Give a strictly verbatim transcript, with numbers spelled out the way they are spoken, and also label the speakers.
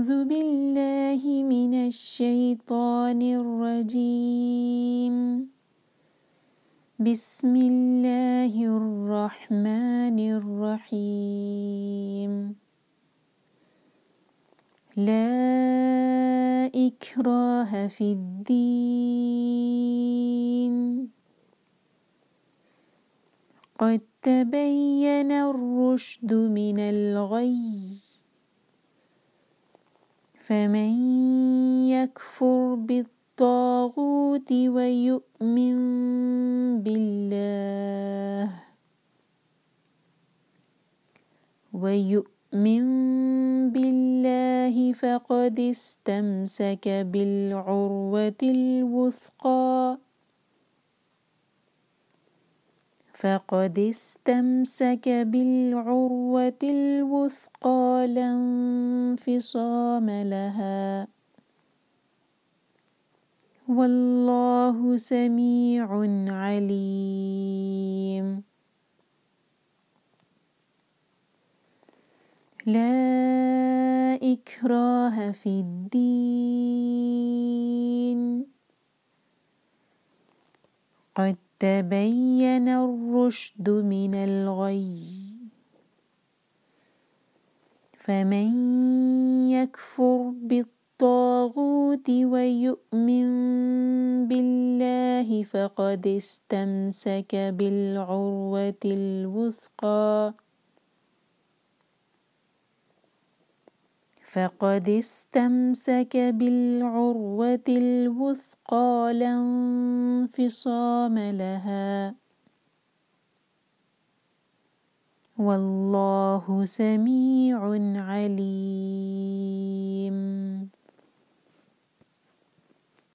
Speaker 1: أعوذ بالله من الشيطان الرجيم. بسم الله الرحمن الرحيم. لا إكراه في الدين، قد تبين الرشد من الغي، فمن يكفر بالطاغوت ويؤمن بالله ويؤمن بالله فقد استمسك بالعروة الوثقى فقد استمسك بالعروة الوثقى لا انفصام لها، والله سميع عليم. لا إكراه في الدين، قد تبين الرشد من الغي، فمن يكفر بالطاغوت ويؤمن بالله فقد استمسك بالعروة الوثقى فقد استمسك بالعروة الوثقى لا انفصام لها، والله سميع عليم.